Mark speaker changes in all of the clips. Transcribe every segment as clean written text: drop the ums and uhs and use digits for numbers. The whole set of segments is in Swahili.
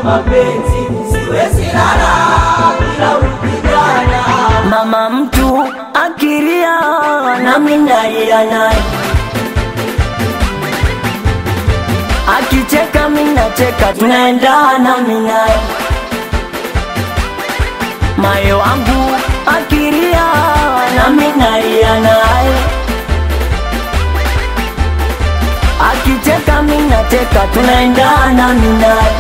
Speaker 1: mapenzi, siwezi lala bila ukijana.
Speaker 2: Mama mtu akilia nami nalia naye, akicheka mimi nacheka, tunaendana mimi naye. Moyo wangu akilia nami nalia naye, akicheka mimi nacheka, tunaendana mimi naye.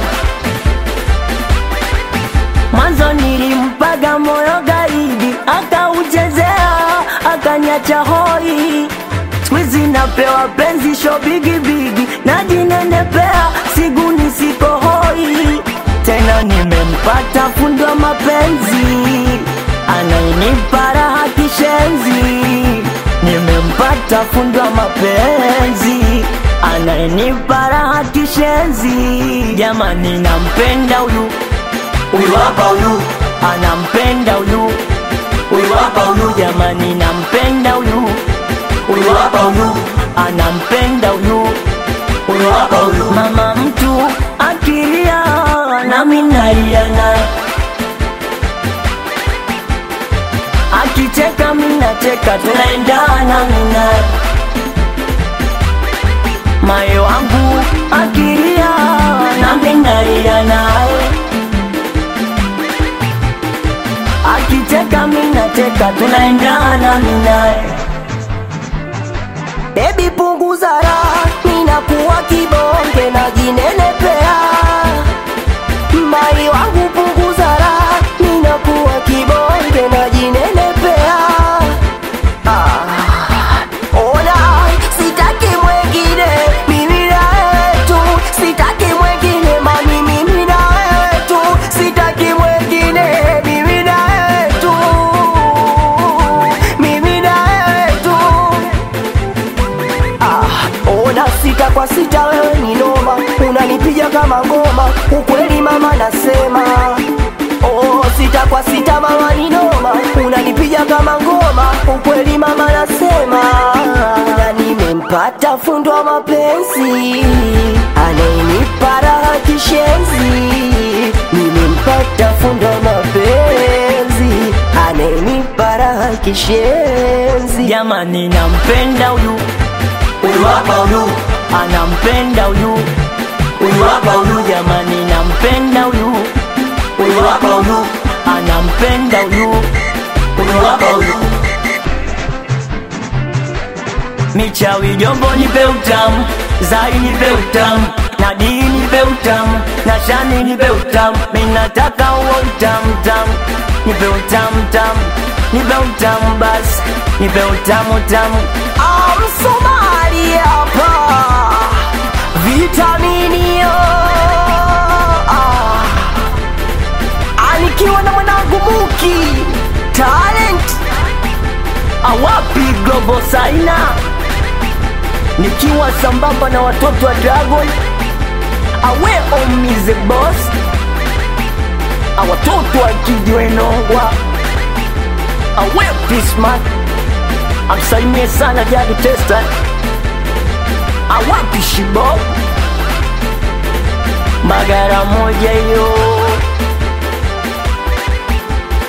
Speaker 2: Mwanzo nilimpaga moyo gaidi, akauchezea akaniacha hoi. Squeeze napewa penzi show bigi bigi, najinenepea siguni siko hoi. Tena nimempata fundi wa mapenzi, anayenipa raha kishenzi. Nimempata fundi wa mapenzi, anayenipa raha kishenzi. Jamani nampenda huyu,
Speaker 1: Huyu hapa huyu,
Speaker 2: anampenda huyu,
Speaker 1: huyu hapa huyu,
Speaker 2: jamani nampenda huyu,
Speaker 1: huyu hapa huyu,
Speaker 2: anampenda huyu,
Speaker 1: huyu hapa huyu.
Speaker 2: mama mtu akilia nami nalia naye, akicheka mimi nacheka, tunaendana mimi naye. Moyo wangu akilia nami nalia naye, akicheka mimi nacheka, tunaendana mimi naye. Baby punguza raha, ninakuwa kibonge najinenepea. Mai wangu punguza raha, ninakuwa kibonge najinenepea. Ona sitaki mwengine, mimi na tu. Sitaki mwengine mami, mimi na tu. Sitaki mwengine, mimi na tu. Mimi na tu. Ona sita kwa sita wewe ni noma, unanipiga kama ngoma, ukweli mama nasema. Oh, sita kwa sita mama ni noma, unanipiga kama ngoma, ukweli mama nasema. Na nimempata fundi wa mapenzi, anayenipa raha kishenzi. Nimempata fundi wa mapenzi, anayenipa raha kishenzi. Jamani nampenda huyu,
Speaker 1: Huyu hapa huyu,
Speaker 2: anampenda huyu,
Speaker 1: huyu hapa huyu,
Speaker 2: jamani nampenda huyu,
Speaker 1: huyu hapa huyu,
Speaker 2: anampenda huyu,
Speaker 1: huyu hapa huyu.
Speaker 2: Michawi jombo nipe utamu, Zai nipe utamu, Nadii nipe utamu, Nashani nipe utamu. Mimi nataka huo utamu tamu, nipe utamu tamu, nipe utamu basi, nipe utamu tamu. Msomali hapa, vitaminio anikiwa na mwanangu Muki talent, awapi Global Saina, nikiwa sambamba na watoto wa Dragon, awe omize boss, awatoto wa Kijwenongwa, awe Pismat, amsalimie sana Jadi Testa, awapi Shibo, Magara moja yo.